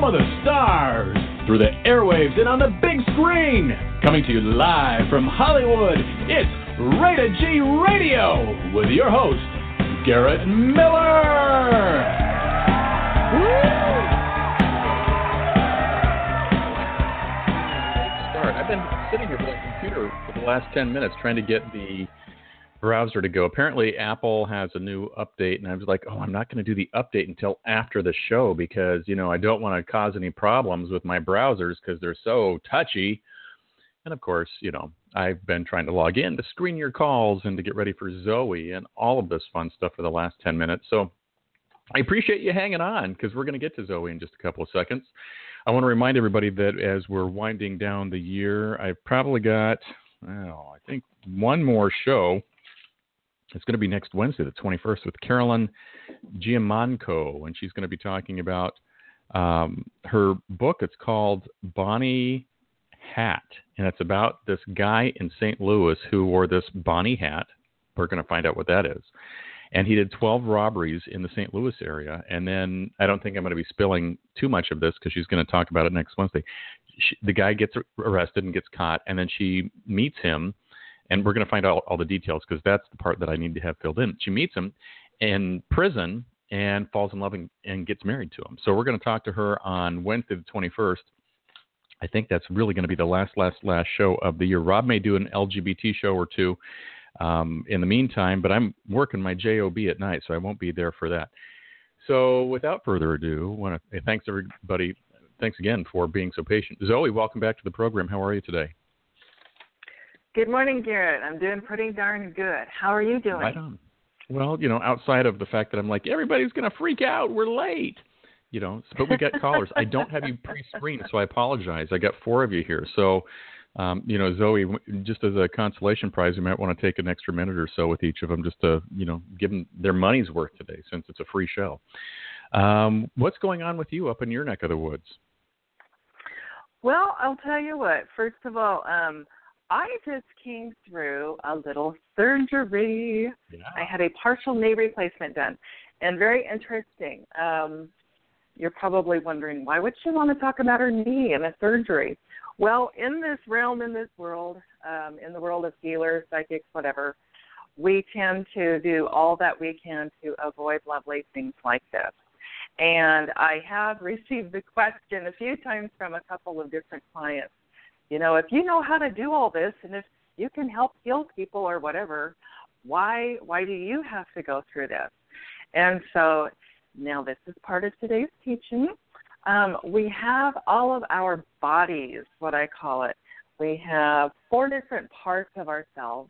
home of the stars, through the airwaves and on the big screen. Coming to you live from Hollywood, it's Rated G Radio with your host, Garrett Miller. I've been sitting here with the computer for the last 10 minutes trying to get the browser to go. Apparently, Apple has a new update, and I was like, I'm not going to do the update until after the show because, I don't want to cause any problems with my browsers because they're so touchy. And, of course, I've been trying to log in to screen your calls and to get ready for Zoe and all of this fun stuff for the last 10 minutes. So I appreciate you hanging on because we're going to get to Zoe in just a couple of seconds. I want to remind everybody that as we're winding down the year, I've probably got, I think, one more show. It's going to be next Wednesday, the 21st, with Carolyn Giamanco, and she's going to be talking about her book. It's called Bonnie Hat, and it's about this guy in St. Louis who wore this Bonnie hat. We're going to find out what that is. And he did 12 robberies in the St. Louis area. And then I don't think I'm going to be spilling too much of this because she's going to talk about it next Wednesday. The guy gets arrested and gets caught, and then she meets him, and we're going to find out all the details because that's the part that I need to have filled in. She meets him in prison and falls in love and gets married to him. So we're going to talk to her on Wednesday the 21st. I think that's really going to be the last show of the year. Rob may do an LGBT show or two in the meantime, but I'm working my JOB at night, so I won't be there for that. So without further ado, I want to thanks everybody. Thanks again for being so patient. Zoe, welcome back to the program. How are you today? Good morning, Garrett. I'm doing pretty darn good. How are you doing? Right on. Well, outside of the fact that I'm like, everybody's going to freak out. We're late. But we got callers. I don't have you pre-screened, so I apologize. I got 4 of you here. So, Zoe, just as a consolation prize, you might want to take an extra minute or so with each of them just to, give them their money's worth today since it's a free show. What's going on with you up in your neck of the woods? Well, I'll tell you what. First of all, I just came through a little surgery. Yeah. I had a partial knee replacement done, and very interesting. You're probably wondering, why would she want to talk about her knee and a surgery? Well, in this realm, in this world, in the world of healers, psychics, whatever, we tend to do all that we can to avoid lovely things like this. And I have received the question a few times from a couple of different clients. If you know how to do all this and if you can help heal people or whatever, why do you have to go through this? And so now this is part of today's teaching. We have all of our bodies, what I call it. We have 4 different parts of ourselves,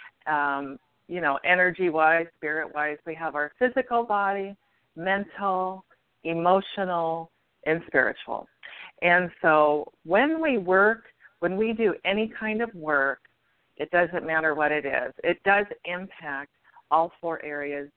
energy-wise, spirit-wise. We have our physical body, mental, emotional, and spiritual. And so when we do any kind of work, it doesn't matter what it is. It does impact all 4 areas,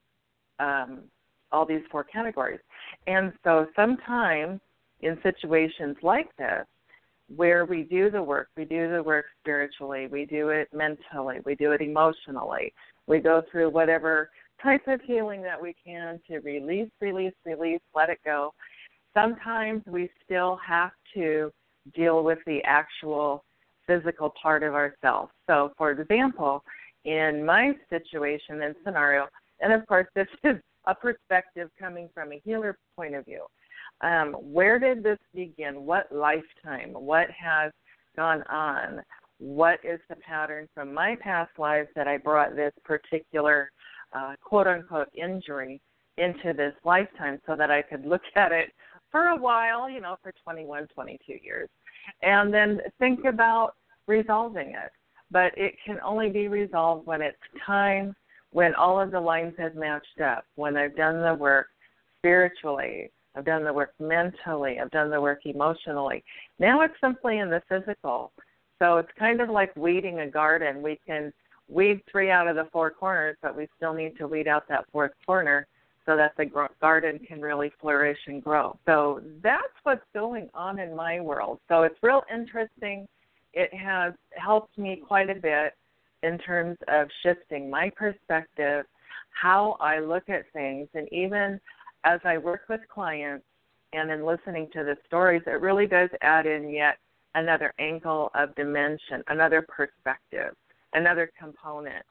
all these 4 categories. And so sometimes in situations like this, where we do the work spiritually, we do it mentally, we do it emotionally, we go through whatever type of healing that we can to release, let it go. Sometimes we still have to deal with the actual physical part of ourselves. So, for example, in my situation and scenario, and of course this is a perspective coming from a healer point of view, where did this begin? What lifetime? What has gone on? What is the pattern from my past lives that I brought this particular quote-unquote injury into this lifetime so that I could look at it for a while, for 21, 22 years, and then think about resolving it. But it can only be resolved when it's time, when all of the lines have matched up, when I've done the work spiritually, I've done the work mentally, I've done the work emotionally. Now it's simply in the physical. So it's kind of like weeding a garden. We can weed 3 out of the 4 corners, but we still need to weed out that 4th corner so that the garden can really flourish and grow. So that's what's going on in my world. So it's real interesting. It has helped me quite a bit in terms of shifting my perspective, how I look at things, and even as I work with clients, and in listening to the stories, it really does add in yet another angle of dimension, another perspective, another component.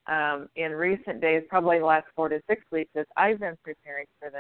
In recent days, probably the last 4 to 6 weeks, as I've been preparing for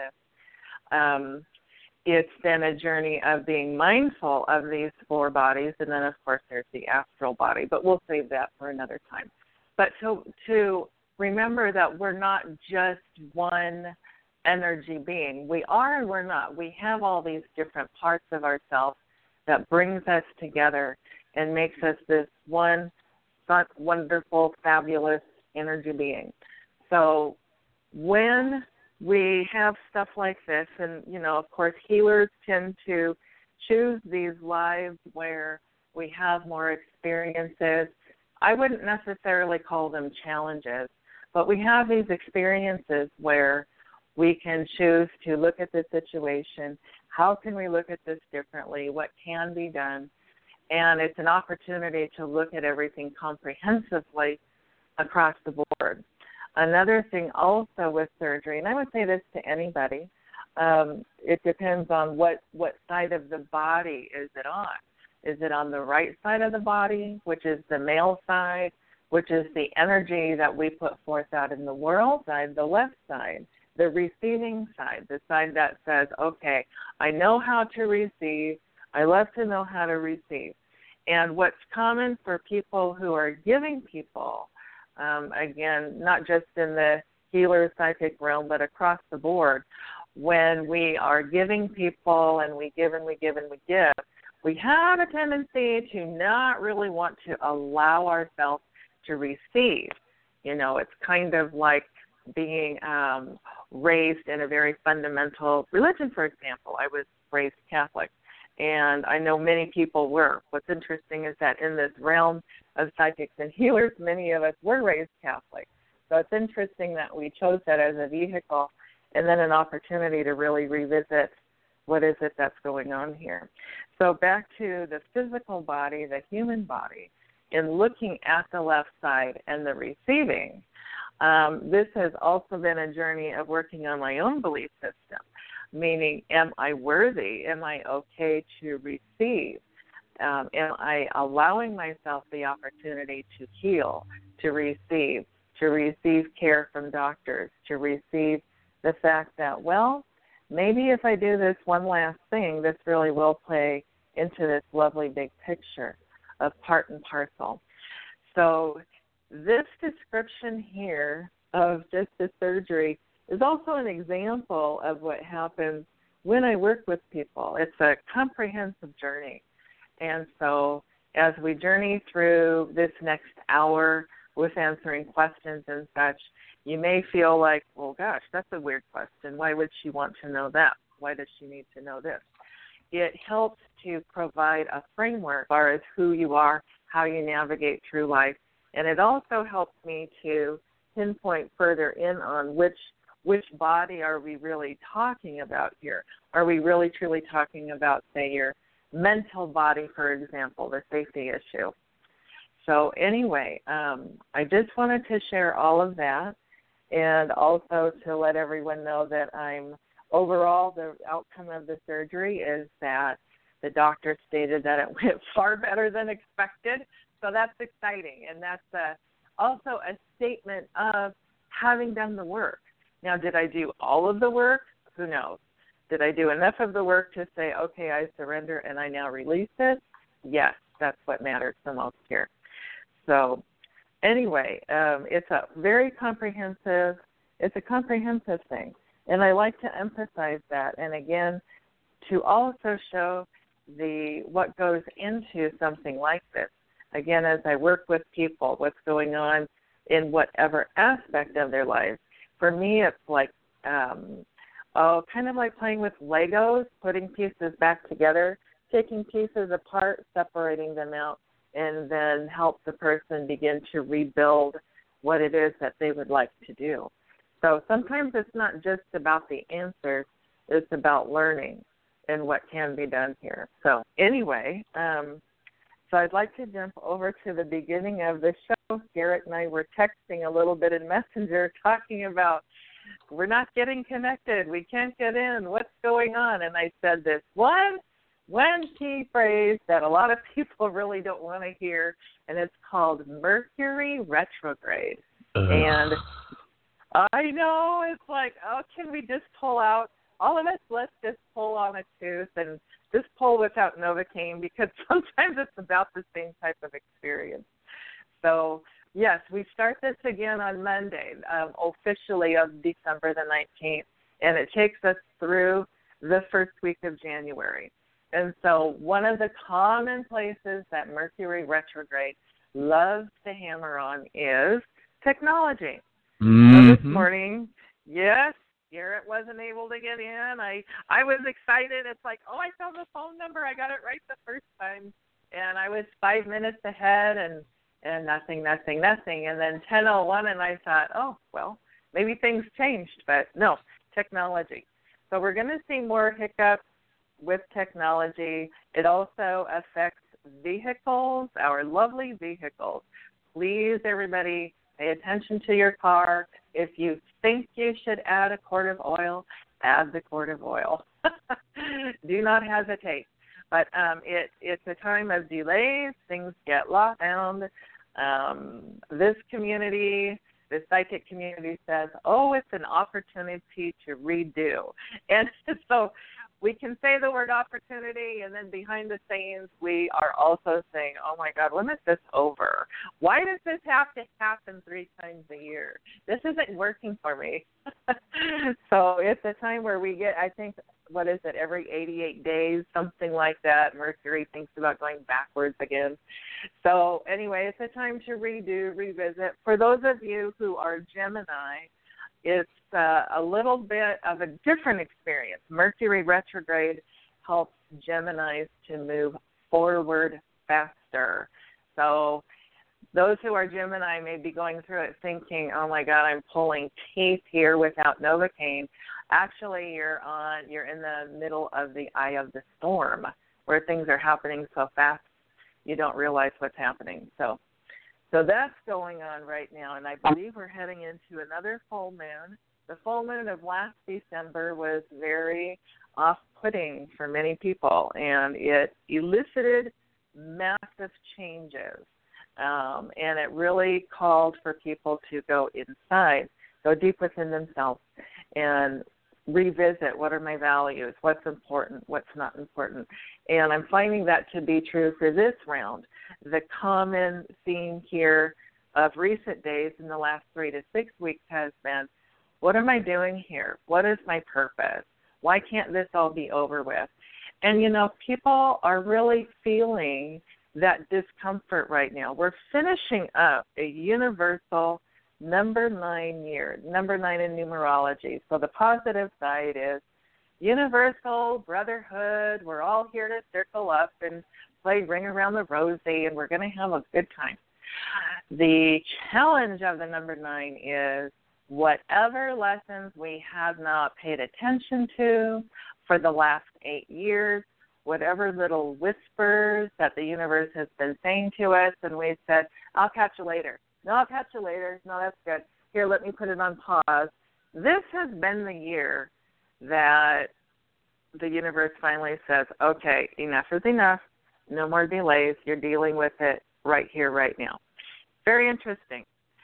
this, it's been a journey of being mindful of these 4 bodies, and then, of course, there's the astral body, but we'll save that for another time. But to remember that we're not just one energy being. We are and we're not. We have all these different parts of ourselves that brings us together and makes us this one wonderful, fabulous energy being. So when we have stuff like this, and, of course, healers tend to choose these lives where we have more experiences. I wouldn't necessarily call them challenges, but we have these experiences where we can choose to look at the situation. How can we look at this differently? What can be done? And it's an opportunity to look at everything comprehensively across the board. Another thing also with surgery, and I would say this to anybody, it depends on what side of the body is it on. Is it on the right side of the body, which is the male side, which is the energy that we put forth out in the world, the left side, the receiving side, the side that says, okay, I know how to receive, I love to know how to receive. And what's common for people who are giving people, again, not just in the healer psychic realm, but across the board, when we are giving people and we give and we give and we give, we have a tendency to not really want to allow ourselves to receive. It's kind of like being raised in a very fundamental religion, for example. I was raised Catholic, and I know many people were. What's interesting is that in this realm of psychics and healers, many of us were raised Catholic. So it's interesting that we chose that as a vehicle and then an opportunity to really revisit what is it that's going on here. So back to the physical body, the human body, in looking at the left side and the receiving, this has also been a journey of working on my own belief system, meaning, am I worthy? Am I okay to receive? Am I allowing myself the opportunity to heal, to receive care from doctors, to receive the fact that, well, maybe if I do this one last thing, this really will play into this lovely big picture of part and parcel. So this description here of just the surgery is also an example of what happens when I work with people. It's a comprehensive journey. And so as we journey through this next hour with answering questions and such, you may feel like, well, gosh, that's a weird question. Why would she want to know that? Why does she need to know this? It helps to provide a framework as far as who you are, how you navigate through life, and it also helps me to pinpoint further in on which body are we really talking about here. Are we really truly talking about, say, your mental body, for example, the safety issue? So anyway, I just wanted to share all of that, and also to let everyone know that overall, the outcome of the surgery is that the doctor stated that it went far better than expected. So that's exciting. And that's also a statement of having done the work. Now, did I do all of the work? Who knows? Did I do enough of the work to say, okay, I surrender and I now release it? Yes, that's what matters the most here. So anyway, it's a comprehensive thing. And I like to emphasize that. And again, to also show what goes into something like this. Again, as I work with people, what's going on in whatever aspect of their lives. For me, it's like, kind of like playing with Legos, putting pieces back together, taking pieces apart, separating them out, and then help the person begin to rebuild what it is that they would like to do. So sometimes it's not just about the answers, it's about learning and what can be done here. So anyway, so I'd like to jump over to the beginning of the show. Garrett and I were texting a little bit in Messenger talking about we're not getting connected. We can't get in. What's going on? And I said this one key phrase that a lot of people really don't want to hear, and it's called Mercury retrograde. And I know, it's like, oh, can we just pull out? All of us, let's just pull on a tooth and just pull without Novocaine, because sometimes it's about the same type of experience. So, yes, we start this again on Monday, officially of December the 19th, and it takes us through the first week of January. And so one of the common places that Mercury retrograde loves to hammer on is technology. So this morning, yes, Garrett wasn't able to get in. I was excited. It's like, oh, I found the phone number. I got it right the first time. And I was 5 minutes ahead and nothing. And then 10:01, and I thought, oh, well, maybe things changed. But no, technology. So we're going to see more hiccups with technology. It also affects vehicles, our lovely vehicles. Please, everybody, pay attention to your car. If you think you should add a quart of oil, add the quart of oil. Do not hesitate. But it's a time of delays. Things get locked down. This community, the psychic community says, oh, it's an opportunity to redo. And so we can say the word opportunity, and then behind the scenes we are also saying, oh, my God, when is this over? Why does this have to happen 3 times a year? This isn't working for me. So it's a time where we get, I think, what is it, every 88 days, something like that, Mercury thinks about going backwards again. So anyway, it's a time to redo, revisit. For those of you who are Gemini, it's a little bit of a different experience. Mercury retrograde helps Geminis to move forward faster. So those who are Gemini may be going through it thinking, oh, my God, I'm pulling teeth here without Novocaine. Actually, you're in the middle of the eye of the storm where things are happening so fast you don't realize what's happening. So that's going on right now, and I believe we're heading into another full moon. The full moon of last December was very off-putting for many people, and it elicited massive changes, and it really called for people to go inside, go deep within themselves, and revisit what are my values, what's important, what's not important. And I'm finding that to be true for this round. The common theme here of recent days in the last 3 to 6 weeks has been, what am I doing here? What is my purpose? Why can't this all be over with? And, people are really feeling that discomfort right now. We're finishing up a universal number 9 year, number 9 in numerology. So the positive side is universal brotherhood. We're all here to circle up and play Ring Around the Rosie, and we're going to have a good time. The challenge of the number 9 is whatever lessons we have not paid attention to for the last 8 years, whatever little whispers that the universe has been saying to us, and we've said, I'll catch you later. No, I'll catch you later. No, that's good. Here, let me put it on pause. This has been the year that the universe finally says, okay, enough is enough. No more delays. You're dealing with it right here, right now. Very interesting.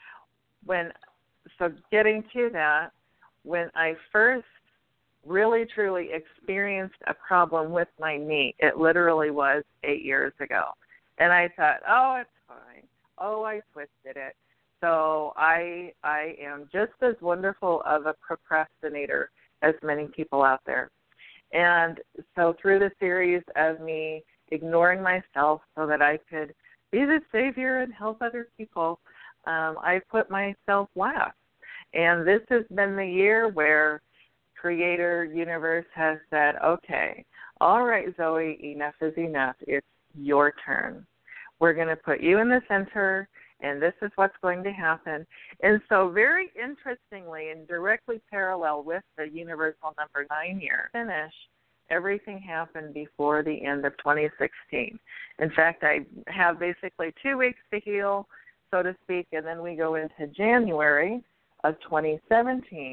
So getting to that, when I first really, truly experienced a problem with my knee, it literally was 8 years ago. And I thought, oh, it's fine. Oh, I twisted it. So I am just as wonderful of a procrastinator as many people out there. And so through the series of me ignoring myself so that I could be the savior and help other people, I put myself last. And this has been the year where Creator Universe has said, okay, all right, Zoe, enough is enough. It's your turn. We're going to put you in the center, and this is what's going to happen. And so very interestingly and directly parallel with the universal number 9 year finish, everything happened before the end of 2016. In fact, I have basically 2 weeks to heal, so to speak, and then we go into January of 2017.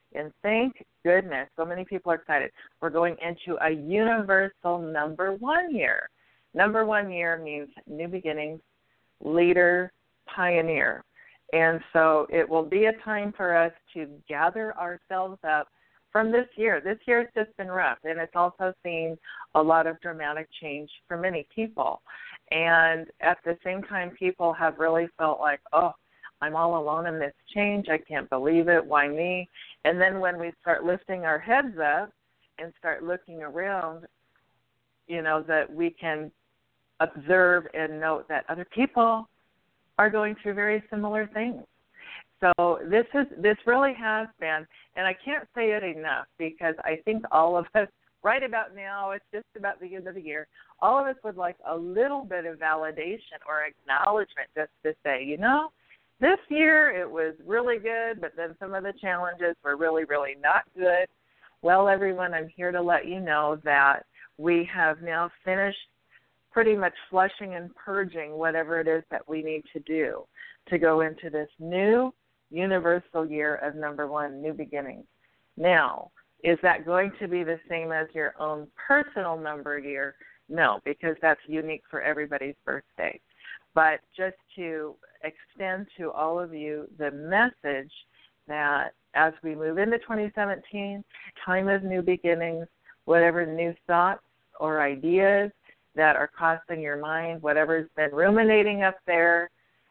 And thank goodness, so many people are excited. We're going into a universal number 1 year. Number 1 year means new beginnings, leader, pioneer. And so it will be a time for us to gather ourselves up from this year. This year has just been rough, and it's also seen a lot of dramatic change for many people. And at the same time, people have really felt like, oh, I'm all alone in this change. I can't believe it. Why me? And then when we start lifting our heads up and start looking around, that we can observe and note that other people are going through very similar things. So this really has been, and I can't say it enough, because I think all of us, right about now, it's just about the end of the year, all of us would like a little bit of validation or acknowledgement, just to say, this year it was really good, but then some of the challenges were really, really not good. Well, everyone, I'm here to let you know that we have now finished pretty much flushing and purging whatever it is that we need to do to go into this new universal year of number 1, new beginnings. Now, is that going to be the same as your own personal number year? No, because that's unique for everybody's birthday. But just to extend to all of you the message that as we move into 2017, time of new beginnings, whatever new thoughts or ideas that are crossing your mind, whatever's been ruminating up there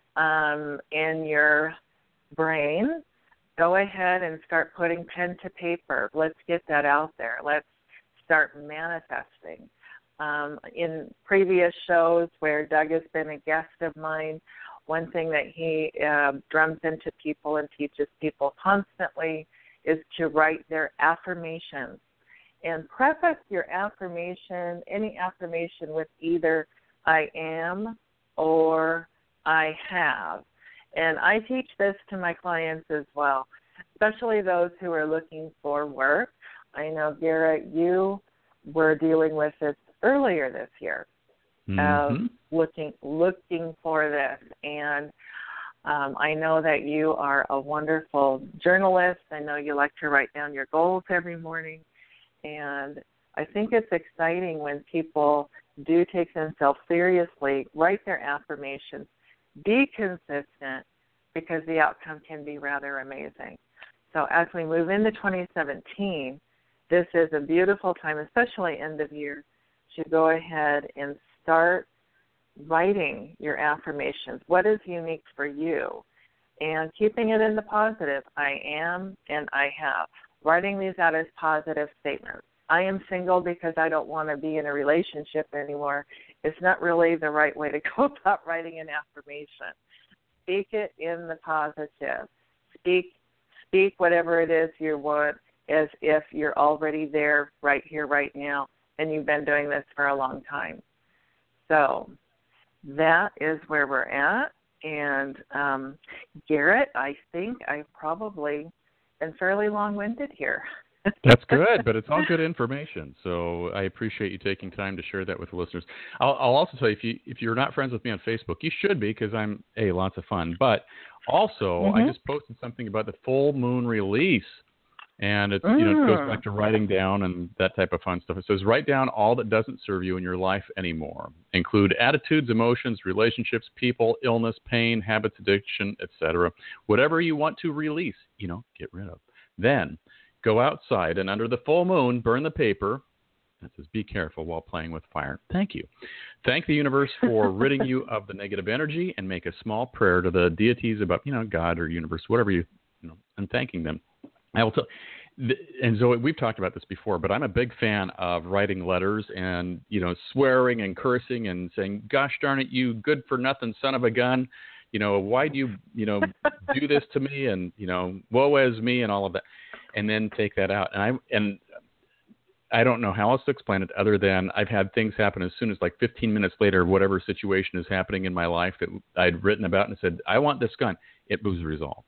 in your brain, go ahead and start putting pen to paper. Let's get that out there. Let's start manifesting. In previous shows where Doug has been a guest of mine, one thing that he drums into people and teaches people constantly is to write their affirmations. And preface your affirmation, any affirmation, with either I am or I have. And I teach this to my clients as well, especially those who are looking for work. I know, Garrett, you were dealing with this earlier this year, looking for this. And I know that you are a wonderful journalist. I know you like to write down your goals every morning. And I think it's exciting when people do take themselves seriously, write their affirmations, be consistent, because the outcome can be rather amazing. So as we move into 2017, this is a beautiful time, especially end of year, to go ahead and start writing your affirmations. What is unique for you? And keeping it in the positive. I am and I have. Writing these out as positive statements. I am single because I don't want to be in a relationship anymore. It's not really the right way to go about writing an affirmation. Speak it in the positive. Speak whatever it is you want as if you're already there right here, right now, and you've been doing this for a long time. So that is where we're at. And Garrett, I think I've probably been fairly long-winded here. That's good, but it's all good information. So I appreciate you taking time to share that with the listeners. I'll also say, if you're not friends with me on Facebook, you should be, because I'm lots of fun. But also, I just posted something about the full moon release, and it goes back to writing down and that type of fun stuff. It says, write down all that doesn't serve you in your life anymore. Include attitudes, emotions, relationships, people, illness, pain, habits, addiction, etc. Whatever you want to release, get rid of. Then go outside and under the full moon, burn the paper. That says, be careful while playing with fire. Thank you. Thank the universe for ridding you of the negative energy, and make a small prayer to the deities about, God or universe, whatever and thanking them. I will tell. And Zoe, we've talked about this before, but I'm a big fan of writing letters and, swearing and cursing and saying, gosh darn it, you good for nothing son of a gun. Why do you, do this to me? And, woe is me and all of that. And then take that out. And I don't know how else to explain it other than I've had things happen as soon as like 15 minutes later, whatever situation is happening in my life that I'd written about and said, I want this gun. It was resolved.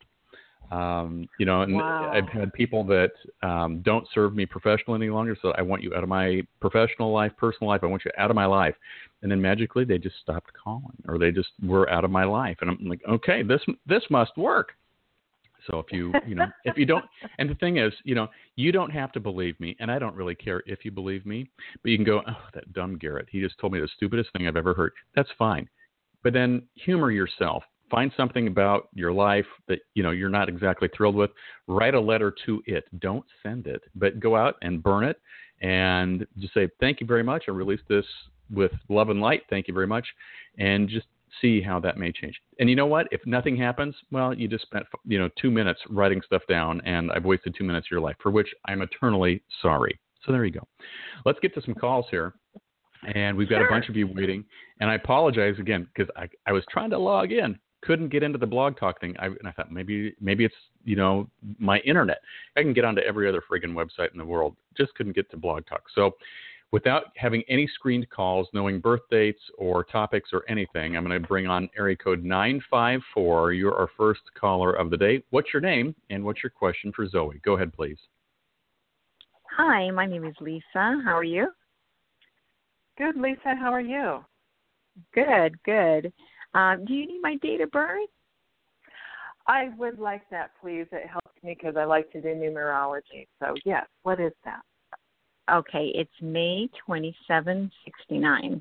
And wow. I've had people that don't serve me professionally any longer, so I want you out of my professional life, personal life. I want you out of my life. And then magically they just stopped calling, or they just were out of my life. And I'm like, okay, this must work. So if you don't, and the thing is, you don't have to believe me, and I don't really care if you believe me, but you can go, oh, that dumb Garrett, he just told me the stupidest thing I've ever heard. That's fine. But then humor yourself. Find something about your life that, you're not exactly thrilled with. Write a letter to it. Don't send it, but go out and burn it and just say, thank you very much. I released this with love and light. Thank you very much. And just see how that may change. And you know what? If nothing happens, well, you just spent 2 minutes writing stuff down, and I've wasted 2 minutes of your life, for which I'm eternally sorry. So there you go. Let's get to some calls here. And we've got a bunch of you waiting. And I apologize again because I was trying to log in, couldn't get into the Blog Talk thing. And I thought maybe it's my internet. I can get onto every other friggin' website in the world. Just couldn't get to Blog Talk. So without having any screened calls, knowing birth dates or topics or anything, I'm going to bring on area code 954. You're our first caller of the day. What's your name and what's your question for Zoe? Go ahead, please. Hi, my name is Lisa. How are you? Good, Lisa. How are you? Good. Do you need my date of birth? I would like that, please. It helps me because I like to do numerology. So, yes, what is that? Okay, it's May 27, 69.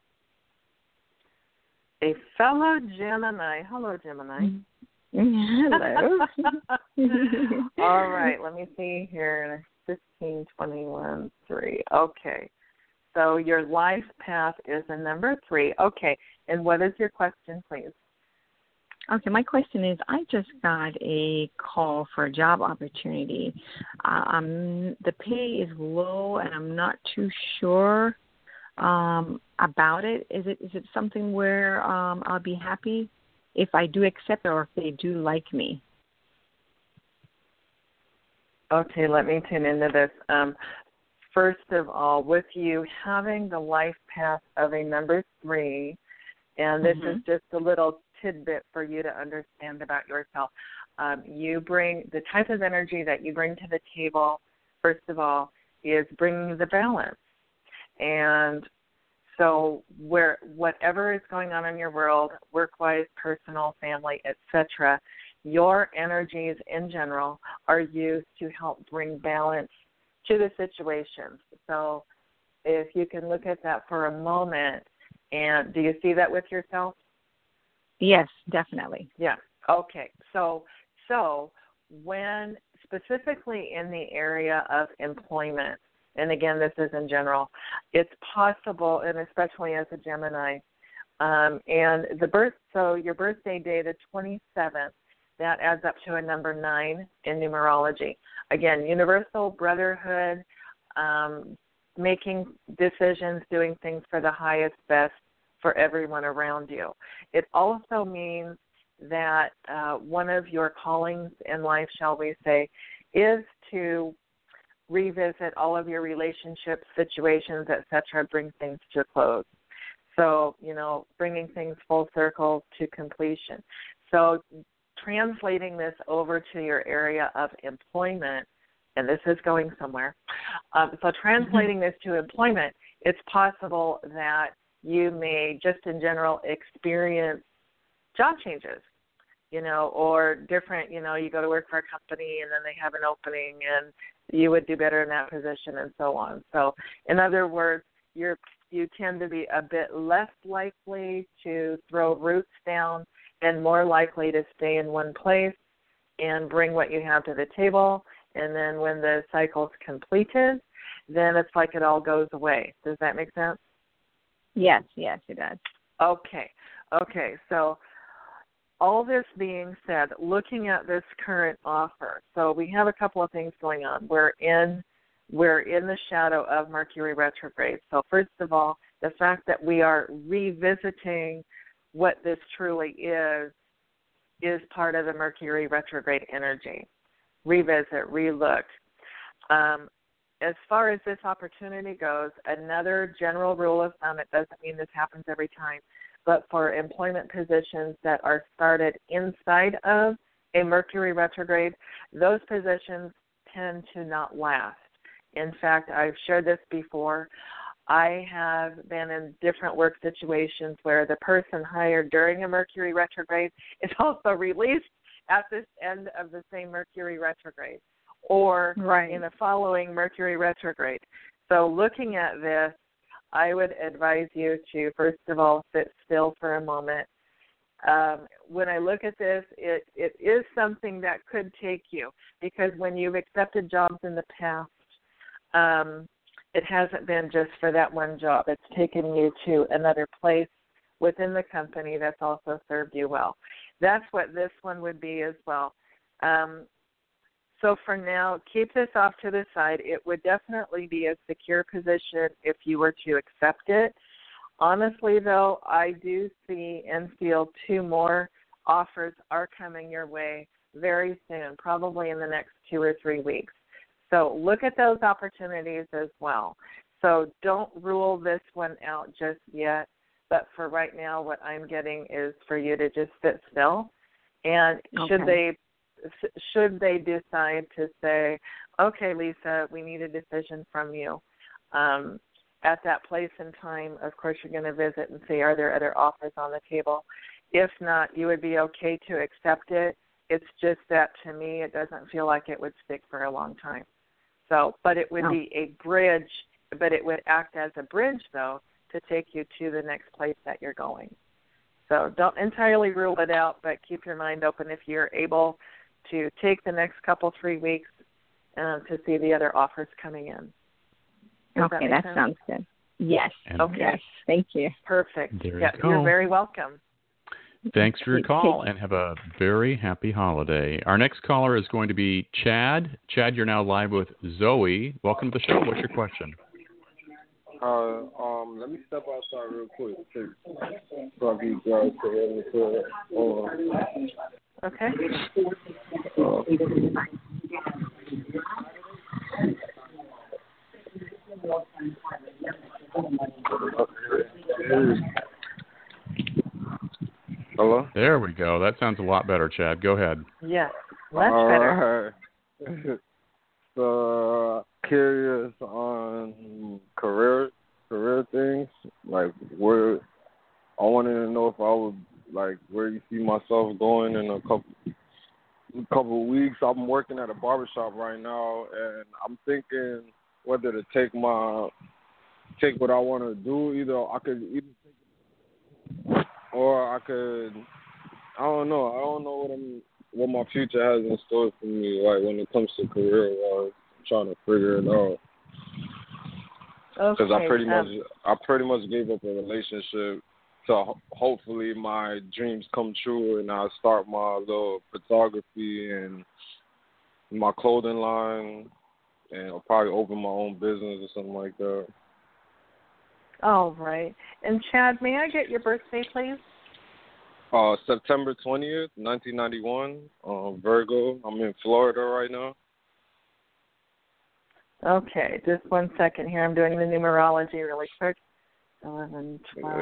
A fellow Gemini. Hello, Gemini. Hello. All right, let me see here. 15, 21, 3. Okay. So your life path is a number 3. Okay. And what is your question, please? Okay, my question is, I just got a call for a job opportunity. The pay is low, and I'm not too sure about it. Is it something where I'll be happy if I do accept it or if they do like me? Okay, let me tune into this. First of all, with you having the life path of a number 3, and this is just a little tidbit for you to understand about yourself. You bring the type of energy that you bring to the table, first of all, is bringing the balance. And so whatever is going on in your world, work-wise, personal, family, etc., your energies in general are used to help bring balance to the situations. So if you can look at that for a moment, and do you see that with yourself? Yes, definitely. Yeah. Okay. So when specifically in the area of employment, and again, this is in general, it's possible, and especially as a Gemini, and your birthday day, the 27th, that adds up to a number 9 in numerology. Again, universal brotherhood, making decisions, doing things for the highest best for everyone around you. It also means that one of your callings in life, shall we say, is to revisit all of your relationships, situations, etc., bring things to a close. So, bringing things full circle to completion. So translating this over to your area of employment, and this is going somewhere. So translating this to employment, it's possible that you may just in general experience job changes, or different, you go to work for a company and then they have an opening and you would do better in that position and so on. So in other words, you tend to be a bit less likely to throw roots down and more likely to stay in one place and bring what you have to the table. And then when the cycle's completed, then it's like it all goes away. Does that make sense? Yes, it does. Okay. So all this being said, looking at this current offer, so we have a couple of things going on. We're in the shadow of Mercury retrograde. So first of all, the fact that we are revisiting what this truly is part of the Mercury retrograde energy. Revisit, relook. As far as this opportunity goes, another general rule of thumb, it doesn't mean this happens every time, but for employment positions that are started inside of a Mercury retrograde, those positions tend to not last. In fact, I've shared this before. I have been in different work situations where the person hired during a Mercury retrograde is also released at this end of the same Mercury retrograde or in the following Mercury retrograde. So looking at this, I would advise you to, first of all, sit still for a moment. When I look at this, it is something that could take you, because when you've accepted jobs in the past, it hasn't been just for that one job. It's taken you to another place within the company that's also served you well. That's what this one would be as well. So for now, keep this off to the side. It would definitely be a secure position if you were to accept it. Honestly, though, I do see and feel 2 more offers are coming your way very soon, probably in the next 2 or 3 weeks. So look at those opportunities as well. So don't rule this one out just yet. But for right now, what I'm getting is for you to just sit still. And should they decide to say, okay, Lisa, we need a decision from you, at that place and time, of course, you're going to visit and see, are there other offers on the table? If not, you would be okay to accept it. It's just that, to me, it doesn't feel like it would stick for a long time. So, but it would be a bridge, but it would act as a bridge, though, to take you to the next place that you're going. So don't entirely rule it out, but keep your mind open if you're able to take the next 3 weeks to see the other offers coming in. Okay, that sounds good. Yes. Okay. Yes. Thank you. Perfect. There you go. You're very welcome. Thanks for your call, and have a very happy holiday. Our next caller is going to be Chad. Chad, you're now live with Zoe. Welcome to the show. What's your question? Let me step outside real quick, too, so I can guys to Okay. Hello? There we go. That sounds a lot better, Chad. Go ahead. Yes, much better. Right. So, curious on career things, like where I wanted to know if I would, like, where you see myself going in a couple of weeks. I'm working at a barbershop right now, and I'm thinking whether to take what I want to do. I don't know. I don't know what my future has in store for me, like when it comes to career-wise. I'm trying to figure it out. Because I pretty much gave up a relationship to hopefully my dreams come true, and I start my little photography and my clothing line, and I'll probably open my own business or something like that. All right. And Chad, may I get your birthday, please? September 20th, 1991, Virgo. I'm in Florida right now. Okay, just 1 second here. I'm doing the numerology really quick. 11, 12.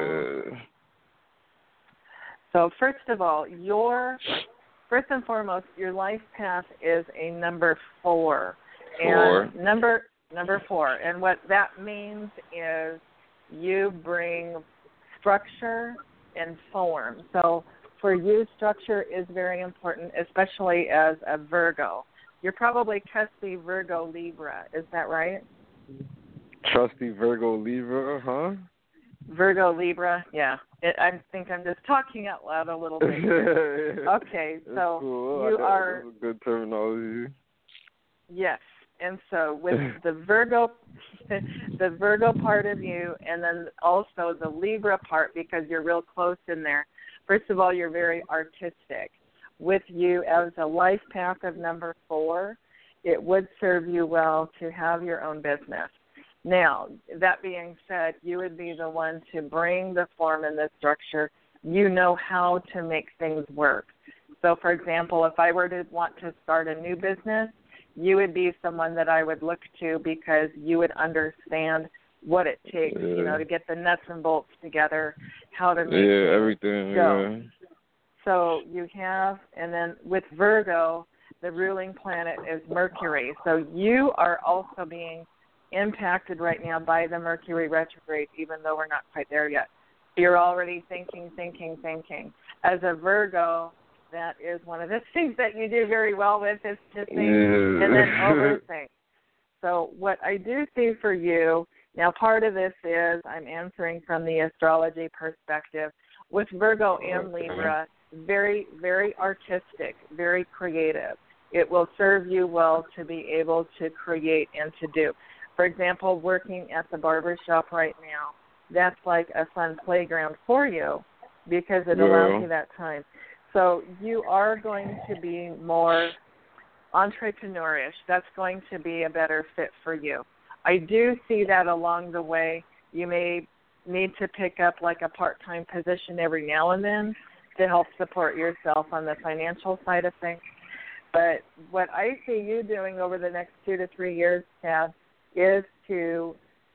So first of all, first and foremost, your life path is a number 4. And number 4. And what that means is you bring structure and form. So for you, structure is very important, especially as a Virgo. You're probably Trusty Virgo Libra, is that right? Trusty Virgo Libra, huh? Virgo Libra, yeah. I think I'm just talking out loud a little bit. Okay, so cool. You are... That's a good terminology. Yes, and so with the Virgo part of you, and then also the Libra part, because you're real close in there. First of all, you're very artistic. With you as a life path of number 4, it would serve you well to have your own business. Now, that being said, you would be the one to bring the form and the structure. You know how to make things work. So, for example, if I were to want to start a new business, you would be someone that I would look to, because you would understand what it takes, to get the nuts and bolts together, how to make everything go. Yeah. So you have, and then with Virgo, the ruling planet is Mercury. So you are also being impacted right now by the Mercury retrograde, even though we're not quite there yet. You're already thinking. As a Virgo, That is one of the things that you do very well with, is to think and then overthink. So what I do see for you, now part of this is I'm answering from the astrology perspective. With Virgo and Libra, very, very artistic, very creative. It will serve you well to be able to create and to do. For example, working at the barber shop right now, that's like a fun playground for you because it allows you that time. So you are going to be more entrepreneurish. That's going to be a better fit for you. I do see that along the way. You may need to pick up like a part-time position every now and then to help support yourself on the financial side of things. But what I see you doing over the next 2 to 3 years, Chad, is to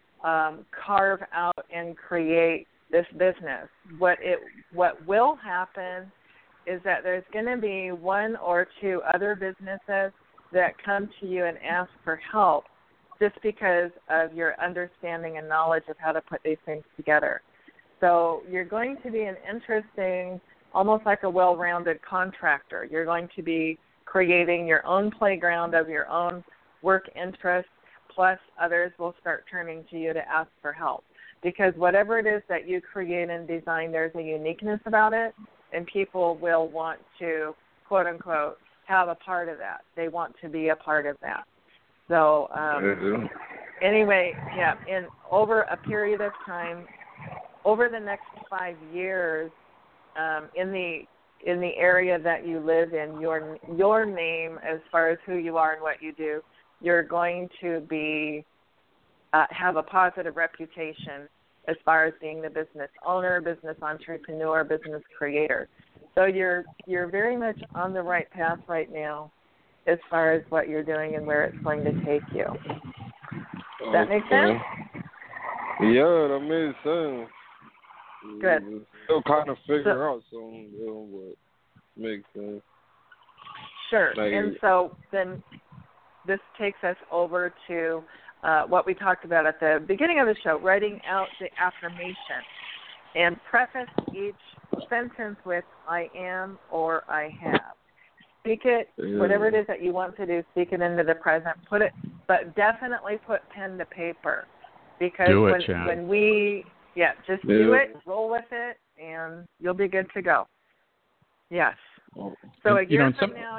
carve out and create this business. What will happen is that there's going to be 1 or 2 other businesses that come to you and ask for help just because of your understanding and knowledge of how to put these things together. So you're going to be an interesting, almost like a well-rounded contractor. You're going to be creating your own playground of your own work interests, plus others will start turning to you to ask for help. Because whatever it is that you create and design, there's a uniqueness about it, and people will want to, quote unquote, have a part of that. They want to be a part of that. So anyway, in over a period of time, over the next 5 years, in the area that you live in, your name as far as who you are and what you do, you're going to be have a positive reputation as far as being the business owner, business entrepreneur, business creator. So you're very much on the right path right now as far as what you're doing and where it's going to take you. Does that make sense? Yeah, that makes sense. Good. Still kind of figure out something, but makes sense. Sure. And so then this takes us over to what we talked about at the beginning of the show, writing out the affirmation. And preface each sentence with I am or I have. Speak it, whatever it is that you want to do, speak it into the present. Put it, but definitely put pen to paper. Because when we, just do it, roll with it, and you'll be good to go. Yes. So a year from now,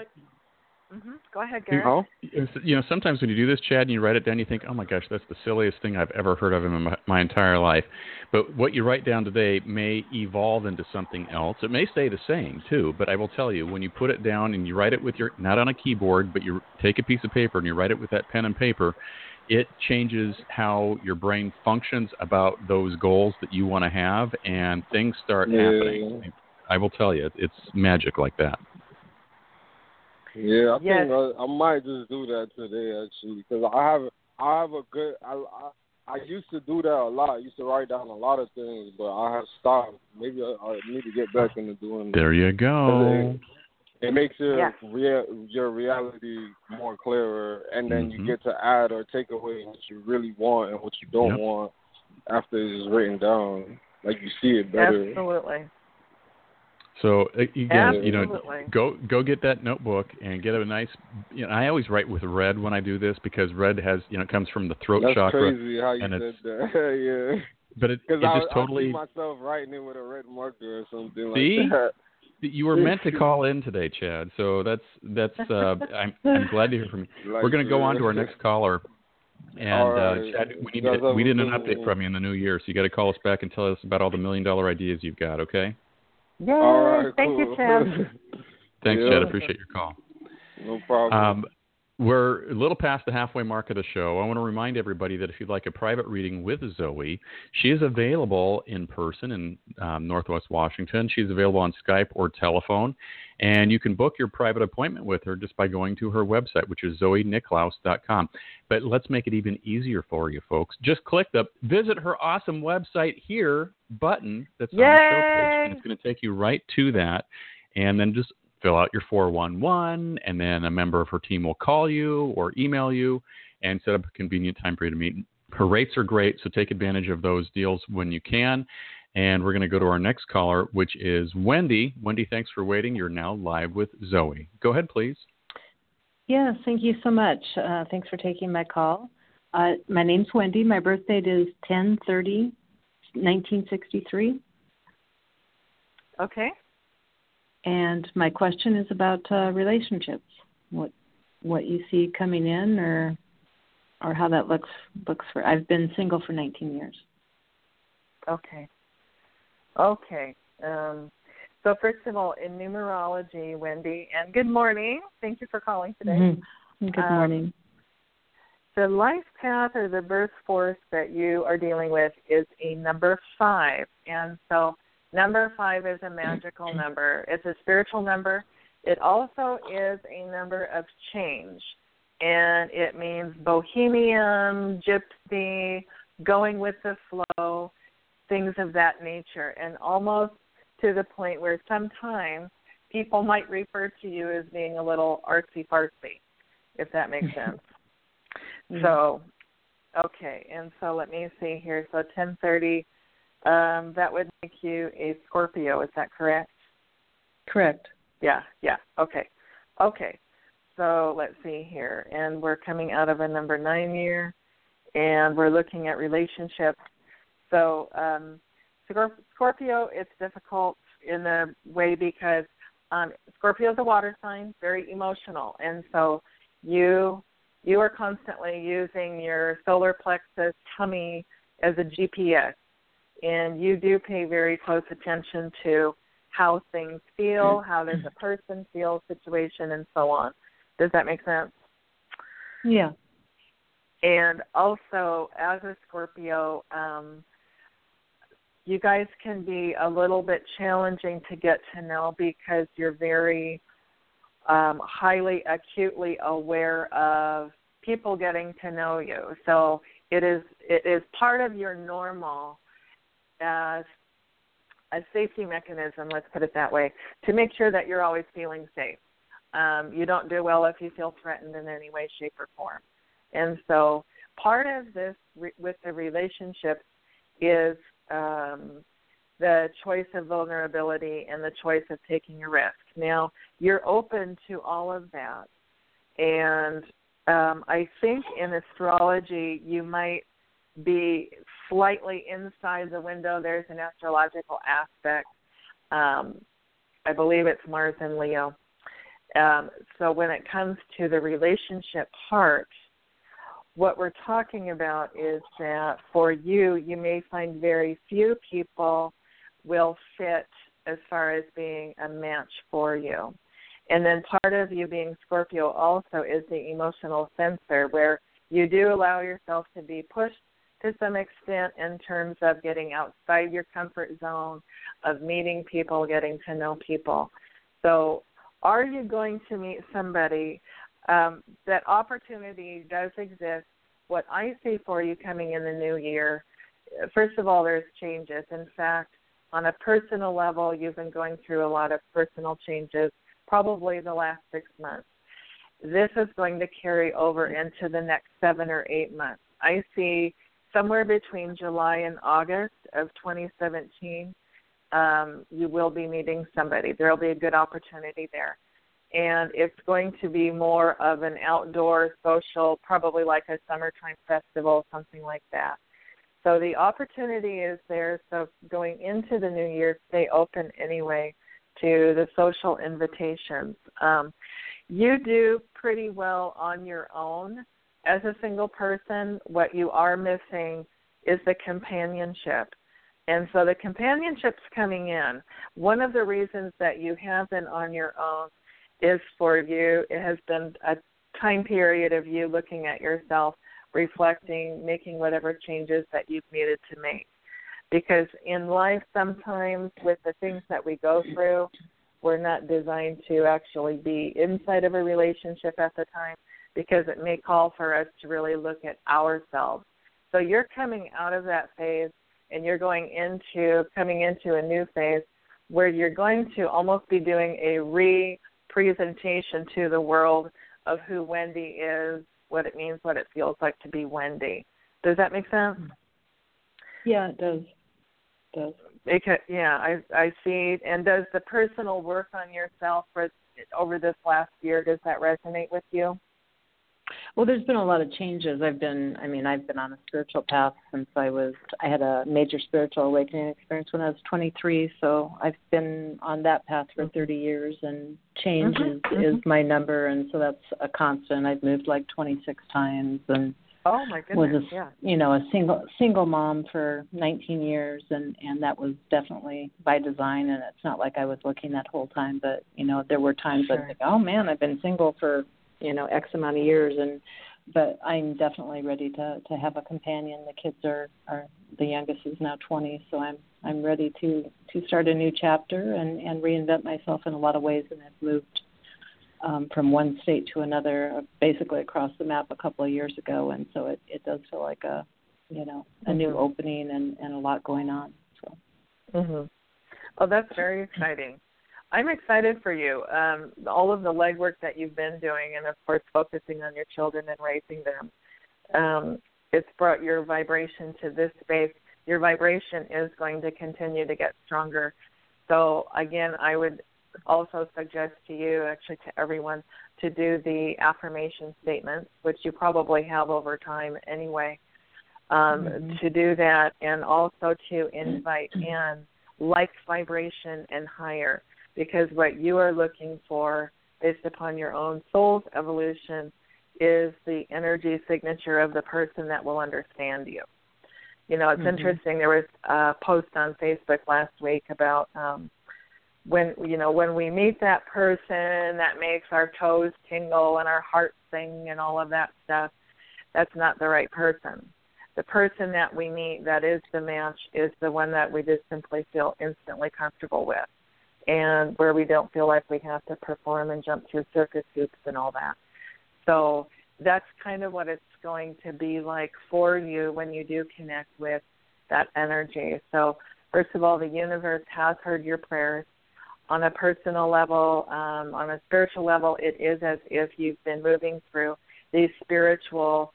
go ahead, Garrett. Sometimes when you do this, Chad, and you write it down, you think, oh my gosh, that's the silliest thing I've ever heard of in my entire life. But what you write down today may evolve into something else. It may stay the same, too. But I will tell you, when you put it down and you write it with not on a keyboard, but you take a piece of paper and you write it with that pen and paper, it changes how your brain functions about those goals that you want to have, and things start happening. I will tell you, it's magic like that. Yeah, I think I might just do that today, actually, because I have a good. I used to do that a lot. I used to write down a lot of things, but I have stopped. Maybe I need to get back into doing that. There you go. It makes your reality more clearer, and then you get to add or take away what you really want and what you don't want after it's written down. Like you see it better. Absolutely. So again, go get that notebook and get a nice. I always write with red when I do this because red has it comes from the throat chakra. That's crazy how you said that. Yeah. But it just totally. I see myself writing it with a red marker or something like that. You were meant to call in today, Chad. So that's. I'm glad to hear from you. We're going to go on to our next caller. And Chad, we need an update from you in the new year, so you got to call us back and tell us about all the $1 million ideas you've got. Okay. Yay! Right, Thank you, Chad. Thanks, Chad. Appreciate your call. No problem. We're a little past the halfway mark of the show. I want to remind everybody that if you'd like a private reading with Zoe, she is available in person in Northwest Washington. She's available on Skype or telephone. And you can book your private appointment with her just by going to her website, which is zoeniklaus.com. But let's make it even easier for you, folks. Just click the Visit Her Awesome Website Here button that's on the show page, and it's going to take you right to that. And then just fill out your 411, and then a member of her team will call you or email you and set up a convenient time for you to meet. Her rates are great, so take advantage of those deals when you can. And we're going to go to our next caller, which is Wendy. Wendy, thanks for waiting. You're now live with Zoe. Go ahead, please. Yes, thank you so much. Thanks for taking my call. My name's Wendy. My birth date is 10/30/1963. Okay. And my question is about relationships. What you see coming in, or how that looks for. I've been single for 19 years. Okay. Okay. So first of all, in numerology, Wendy, and good morning. Thank you for calling today. Mm-hmm. Good morning. The life path or the birth force that you are dealing with is a number 5. And so number 5 is a magical number. It's a spiritual number. It also is a number of change. And it means bohemian, gypsy, going with the flow, things of that nature. And almost to the point where sometimes people might refer to you as being a little artsy-fartsy, if that makes sense. Mm-hmm. So, okay, and so let me see here. So 10:30, that would make you a Scorpio, is that correct? Correct. Yeah, okay. So let's see here. And we're coming out of a number 9 year, and we're looking at relationships. So Scorpio, it's difficult in a way because Scorpio is a water sign, very emotional. And so you are constantly using your solar plexus tummy as a GPS. And you do pay very close attention to how things feel, how does a person feel, situation, and so on. Does that make sense? Yeah. And also, as a Scorpio, you guys can be a little bit challenging to get to know because you're very highly, acutely aware of people getting to know you. So it is part of your normal as a safety mechanism, let's put it that way, to make sure that you're always feeling safe. You don't do well if you feel threatened in any way, shape, or form. And so part of this with the relationships is the choice of vulnerability and the choice of taking a risk. Now, you're open to all of that. And I think in astrology you might be slightly inside the window. There's an astrological aspect. I believe it's Mars and Leo. So when it comes to the relationship part, what we're talking about is that for you, you may find very few people will fit as far as being a match for you. And then part of you being Scorpio also is the emotional sensor, where you do allow yourself to be pushed to some extent in terms of getting outside your comfort zone, of meeting people, getting to know people. So are you going to meet somebody? That opportunity does exist. What I see for you coming in the new year, first of all, there's changes. In fact, on a personal level, you've been going through a lot of personal changes, probably the last 6 months. This is going to carry over into the next 7 or 8 months. I see somewhere between July and August of 2017, you will be meeting somebody. There will be a good opportunity there. And it's going to be more of an outdoor social, probably like a summertime festival, something like that. So the opportunity is there. So going into the new year, stay open anyway to the social invitations. You do pretty well on your own as a single person. What you are missing is the companionship. And so the companionship's coming in. One of the reasons that you have been on your own is for you, it has been a time period of you looking at yourself, reflecting, making whatever changes that you've needed to make. Because in life, sometimes with the things that we go through, we're not designed to actually be inside of a relationship at the time, because it may call for us to really look at ourselves. So you're coming out of that phase, and you're coming into a new phase where you're going to almost be doing a representation to the world of who Wendy is, what it means, what it feels like to be Wendy. Does that make sense? Yeah, it does. does. Because I see. And does the personal work on yourself over this last year, does that resonate with you? Well, there's been a lot of changes. I've been on a spiritual path since I had a major spiritual awakening experience when I was 23. So I've been on that path for 30 years, and change is my number, and so that's a constant. I've moved like 26 times, and oh my goodness, was a single mom for 19 years, and that was definitely by design. And it's not like I was looking that whole time, but there were times I'd think, oh man, I've been single for X amount of years, but I'm definitely ready to have a companion. The kids are the youngest is now 20, so I'm ready to start a new chapter and reinvent myself in a lot of ways. And I've moved from one state to another, basically across the map a couple of years ago, and so it does feel like a new opening and a lot going on. So. Oh, that's very exciting. I'm excited for you. All of the legwork that you've been doing, and of course focusing on your children and raising them, it's brought your vibration to this space. Your vibration is going to continue to get stronger. So again, I would also suggest to you, actually to everyone, to do the affirmation statements, which you probably have over time anyway, to do that, and also to invite in like vibration and higher. Because what you are looking for, based upon your own soul's evolution, is the energy signature of the person that will understand you. It's interesting. There was a post on Facebook last week about when we meet that person that makes our toes tingle and our hearts sing and all of that stuff, that's not the right person. The person that we meet that is the match is the one that we just simply feel instantly comfortable with, and where we don't feel like we have to perform and jump through circus hoops and all that. So that's kind of what it's going to be like for you when you do connect with that energy. So first of all, the universe has heard your prayers. On a personal level, on a spiritual level, it is as if you've been moving through these spiritual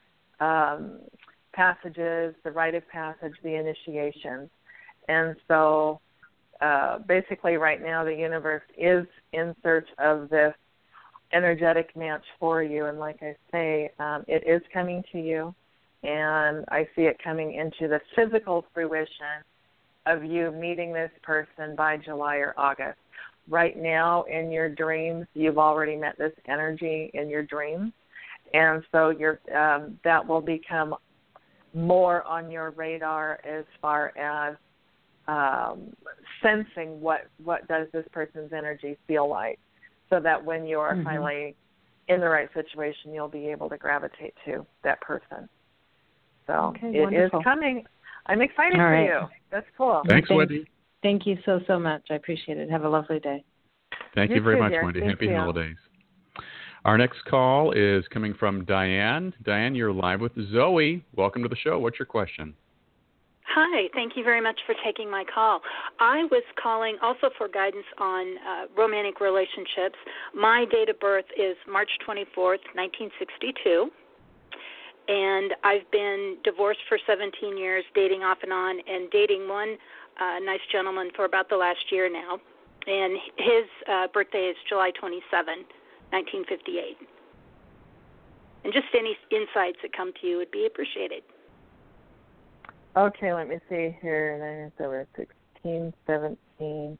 passages, the rite of passage, the initiations. And so basically right now the universe is in search of this energetic match for you. And like I say, it is coming to you, and I see it coming into the physical fruition of you meeting this person by July or August. Right now in your dreams, you've already met this energy in your dreams, and so that will become more on your radar as far as sensing what does this person's energy feel like, so that when you are finally in the right situation, you'll be able to gravitate to that person. So it is coming. I'm excited for you. That's cool. Thanks, Wendy. Thank you so much. I appreciate it. Have a lovely day. Thank you very much, Wendy. Happy holidays. Our next call is coming from Diane. Diane, you're live with Zoe. Welcome to the show. What's your question? Hi. Thank you very much for taking my call. I was calling also for guidance on romantic relationships. My date of birth is March 24th, 1962. And I've been divorced for 17 years, dating off and on, and dating one nice gentleman for about the last year now. And his birthday is July 27, 1958. And just any insights that come to you would be appreciated. Okay, let me see here. 16, 17,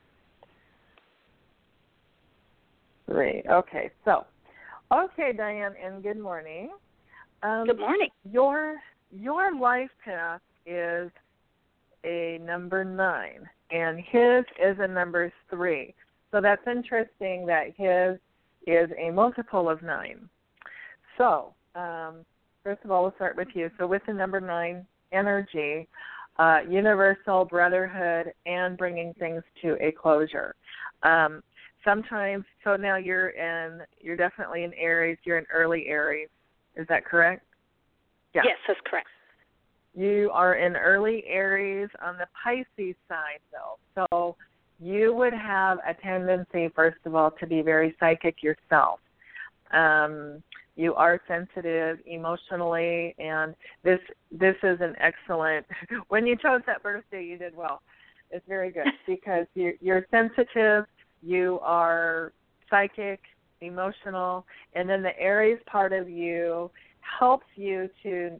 3. Okay, so, Diane, and good morning. Good morning. Your life path is a number 9, and his is a number 3. So that's interesting that his is a multiple of 9. So, first of all, we'll start with you. So with the number 9 energy, universal brotherhood, and bringing things to a closure. Sometimes, so now you're definitely in Aries. You're in early Aries. Is that correct? Yeah. Yes, that's correct. You are in early Aries on the Pisces side, though. So you would have a tendency, first of all, to be very psychic yourself. You are sensitive emotionally, and this is an excellent. When you chose that birthday, you did well. It's very good because you're sensitive, you are psychic, emotional, and then the Aries part of you helps you to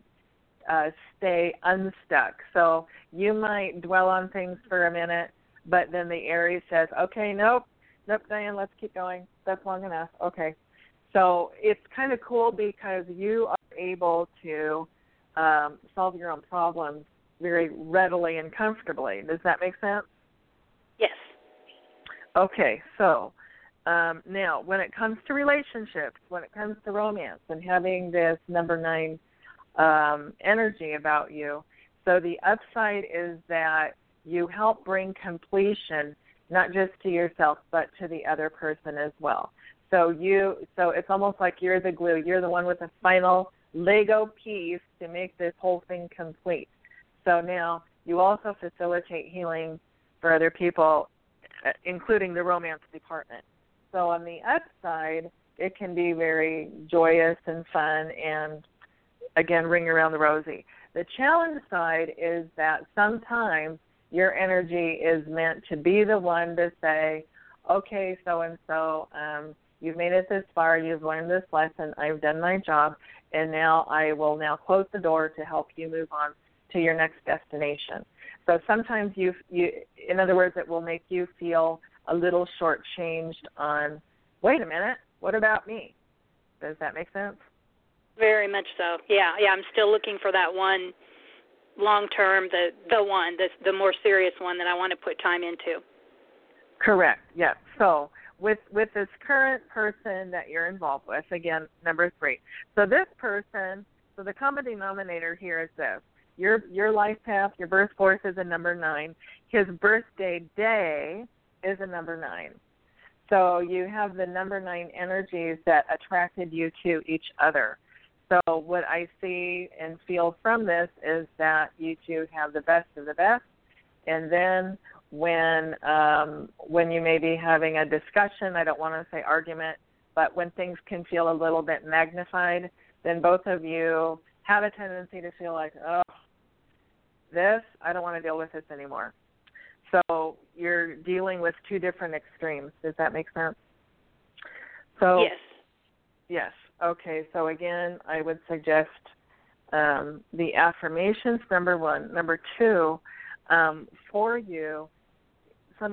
stay unstuck. So you might dwell on things for a minute, but then the Aries says, okay, nope, Diane, let's keep going. That's long enough. Okay. So it's kind of cool because you are able to solve your own problems very readily and comfortably. Does that make sense? Yes. Okay, so now when it comes to relationships, when it comes to romance and having this number 9 energy about you, so the upside is that you help bring completion not just to yourself but to the other person as well. So it's almost like you're the glue. You're the one with the final Lego piece to make this whole thing complete. So now you also facilitate healing for other people, including the romance department. So on the upside, it can be very joyous and fun and, again, ring around the rosy. The challenge side is that sometimes your energy is meant to be the one to say, okay, so-and-so, you've made it this far, you've learned this lesson, I've done my job, and now I will now close the door to help you move on to your next destination. So sometimes you in other words, it will make you feel a little shortchanged on, wait a minute, what about me? Does that make sense? Very much so. Yeah, I'm still looking for that one long-term, the more serious one that I want to put time into. Correct, yes. So with this current person that you're involved with, again, number 3. So this person, so the common denominator here is this. Your life path, your birth force is a number 9. His birthday day is a number 9. So you have the number 9 energies that attracted you to each other. So what I see and feel from this is that you two have the best of the best. And then when you may be having a discussion, I don't want to say argument, but when things can feel a little bit magnified, then both of you have a tendency to feel like, oh, I don't want to deal with this anymore. So you're dealing with 2 different extremes. Does that make sense? So yes. Yes. Okay. So again, I would suggest the affirmations, number 1. Number 2, for you, so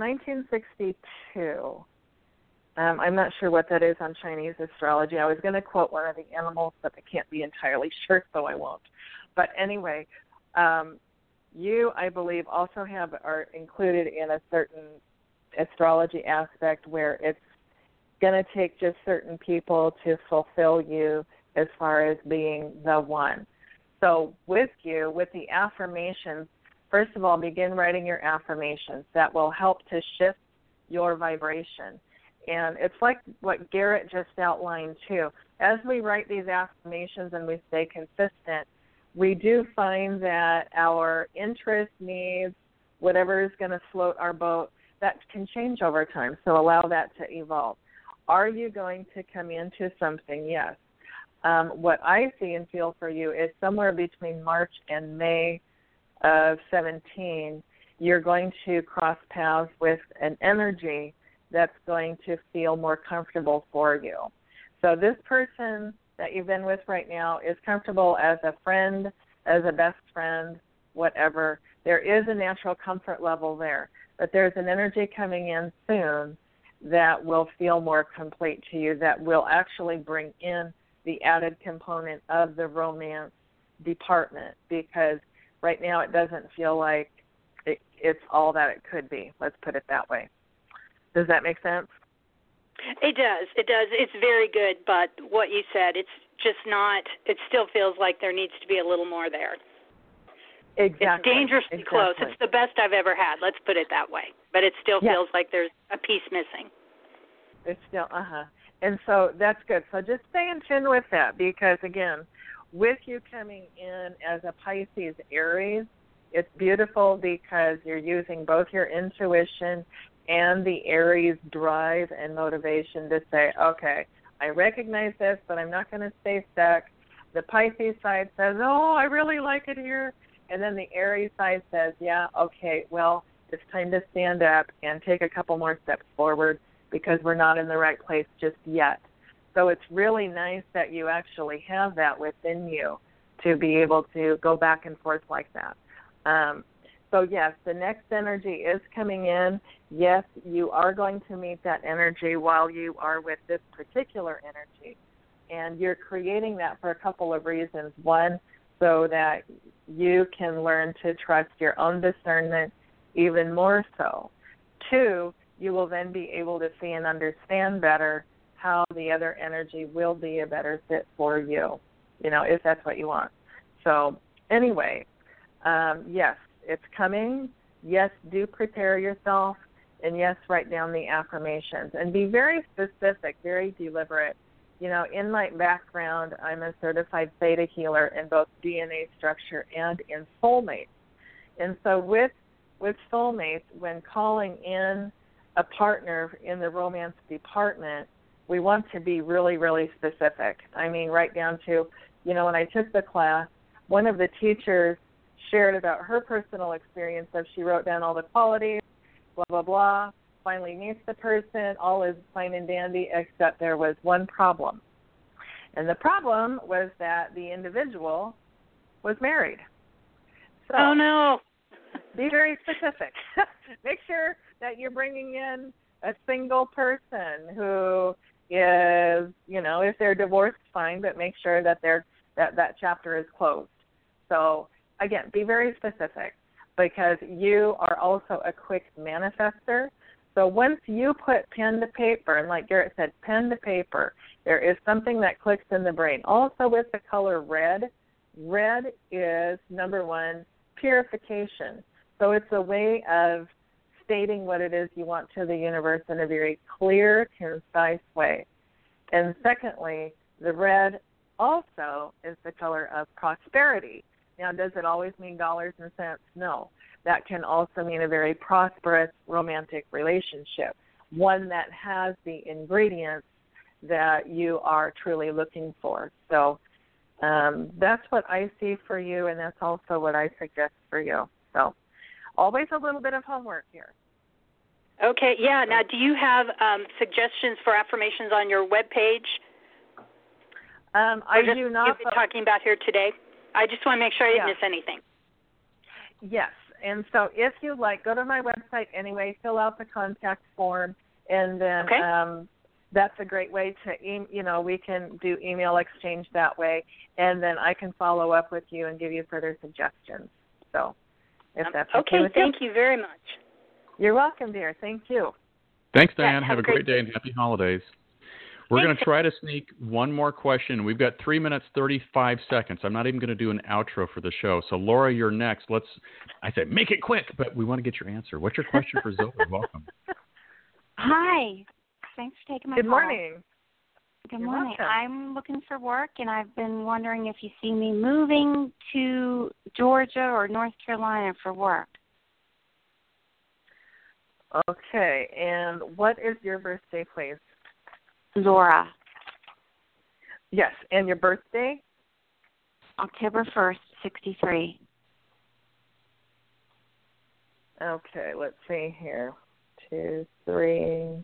1962, I'm not sure what that is on Chinese astrology. I was going to quote one of the animals, but I can't be entirely sure, so I won't. But anyway, you, I believe, also are included in a certain astrology aspect where it's going to take just certain people to fulfill you as far as being the one. So with you, with the affirmations, first of all, begin writing your affirmations. That will help to shift your vibration. And it's like what Garrett just outlined, too. As we write these affirmations and we stay consistent, we do find that our interest, needs, whatever is going to float our boat, that can change over time. So allow that to evolve. Are you going to come into something? Yes. What I see and feel for you is somewhere between March and May of 17, you're going to cross paths with an energy that's going to feel more comfortable for you. So this person that you've been with right now is comfortable as a friend, as a best friend, whatever. There is a natural comfort level there, but there's an energy coming in soon that will feel more complete to you, that will actually bring in the added component of the romance department, because right now it doesn't feel like it's all that it could be. Let's put it that way. Does that make sense? It does. It does. It's very good, but what you said, it's just not, it still feels like there needs to be a little more there. Exactly. It's dangerously close. It's the best I've ever had. Let's put it that way. But it still feels like there's a piece missing. It's still, And so that's good. So just stay in tune with that because, again, with you coming in as a Pisces Aries, it's beautiful because you're using both your intuition and the Aries drive and motivation to say, okay, I recognize this, but I'm not going to stay stuck. The Pisces side says, oh, I really like it here. And then the Aries side says, yeah, okay, well, it's time to stand up and take a couple more steps forward because we're not in the right place just yet. So it's really nice that you actually have that within you to be able to go back and forth like that. So, yes, the next energy is coming in. Yes, you are going to meet that energy while you are with this particular energy. And you're creating that for a couple of reasons. One, so that you can learn to trust your own discernment even more so. Two, you will then be able to see and understand better how the other energy will be a better fit for you, if that's what you want. So anyway, yes, it's coming. Yes, do prepare yourself. And yes, write down the affirmations. And be very specific, very deliberate. In my background, I'm a certified theta healer in both DNA structure and in soulmates. And so with soulmates, when calling in a partner in the romance department, we want to be really, really specific. I mean, right down to, when I took the class, one of the teachers shared about her personal experience of she wrote down all the qualities, blah, blah, blah, finally meets the person, all is fine and dandy, except there was one problem. And the problem was that the individual was married. So, oh, no. Be very specific. Make sure that you're bringing in a single person who is, if they're divorced, fine, but make sure that that chapter is closed. So, again, be very specific because you are also a quick manifester. So once you put pen to paper, and like Garrett said, pen to paper, there is something that clicks in the brain. Also with the color red, red is, number one, purification. So it's a way of stating what it is you want to the universe in a very clear, concise way. And secondly, the red also is the color of prosperity. Now, does it always mean dollars and cents? No. That can also mean a very prosperous romantic relationship, one that has the ingredients that you are truly looking for. So that's what I see for you, and that's also what I suggest for you. So always a little bit of homework here. Okay, yeah. Now, do you have suggestions for affirmations on your webpage? I do not. You've been talking about here today. I just want to make sure I didn't miss anything. Yes, and so if you'd like, go to my website anyway, fill out the contact form, and then that's a great way to, we can do email exchange that way, and then I can follow up with you and give you further suggestions. So if that's okay with you. Thank you very much. You're welcome, dear. Thank you. Thanks, Diane. Have a great day and happy holidays. We're going to try to sneak one more question. We've got 3 minutes, 35 seconds. I'm not even going to do an outro for the show. So, Laura, you're next. I said, make it quick, but we want to get your answer. What's your question for Zoe? Welcome. Hi. Thanks for taking my call. Good morning. Good morning. I'm looking for work, and I've been wondering if you see me moving to Georgia or North Carolina for work. Okay. And what is your birthday, please? Laura. Yes, and your birthday? October 1st, 63. Okay, let's see here. 2, 3,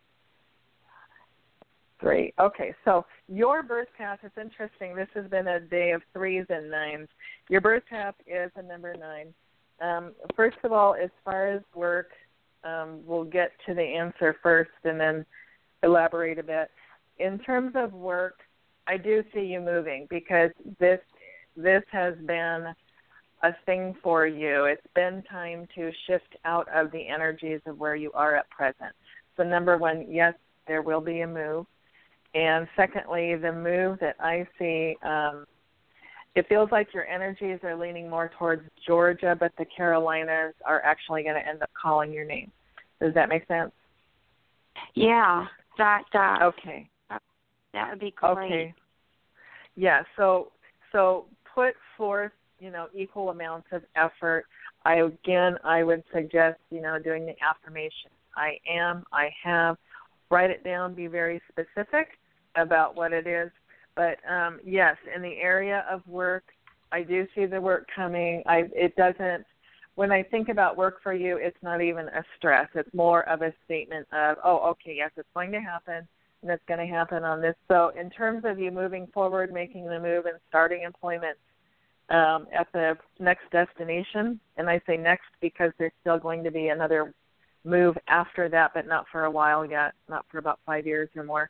3. Okay, so your birth path is interesting. This has been a day of 3s and 9s. Your birth path is a number 9. First of all, as far as work, we'll get to the answer first and then elaborate a bit. In terms of work, I do see you moving because this has been a thing for you. It's been time to shift out of the energies of where you are at present. So number one, yes, there will be a move. And secondly, the move that I see, it feels like your energies are leaning more towards Georgia, but the Carolinas are actually going to end up calling your name. Does that make sense? Yeah, that does. Okay. That would be great. Okay. Yeah, so put forth, equal amounts of effort. I would suggest, doing the affirmation. I am, I have. Write it down, be very specific, about what it is. But yes, in the area of work, I do see the work coming. It doesn't. When I think about work for you, it's not even a stress. It's more of a statement of, oh, okay, yes, it's going to happen, and it's going to happen on this. So in terms of you moving forward, making the move, and starting employment at the next destination, and I say next because there's still going to be another move after that, but not for a while yet, not for about 5 years or more.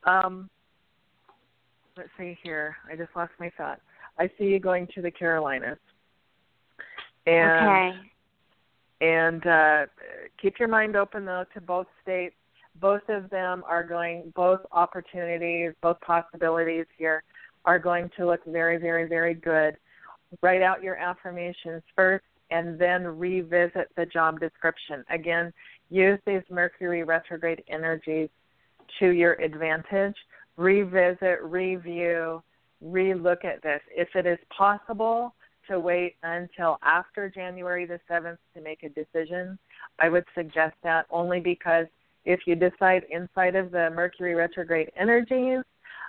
Let's see here. I just lost my thought. I see you going to the Carolinas. And, okay. And keep your mind open, though, to both states. Both of them are both opportunities, both possibilities here are going to look very, very, very good. Write out your affirmations first and then revisit the job description. Again, use these Mercury retrograde energies to your advantage. Revisit, review, relook at this. If it is possible to wait until after January the 7th to make a decision, I would suggest that, only because if you decide inside of the Mercury retrograde energies,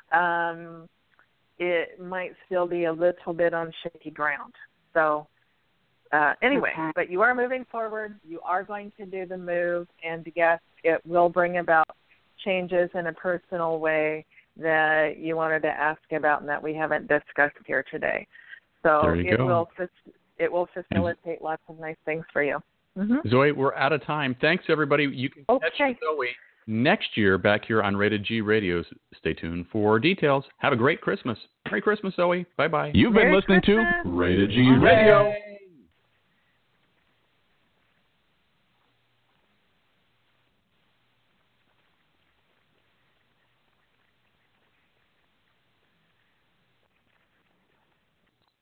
it might still be a little bit on shaky ground. So anyway, okay. But you are moving forward. You are going to do the move, and yes, it will bring about changes in a personal way that you wanted to ask about and that we haven't discussed here today. So it will facilitate lots of nice things for you. Mm-hmm. Zoe, we're out of time. Thanks, everybody. You can catch Zoe next year back here on Rated G Radio. Stay tuned for details. Have a great Christmas. Merry Christmas, Zoe. Bye-bye. You've been listening to Rated G Radio.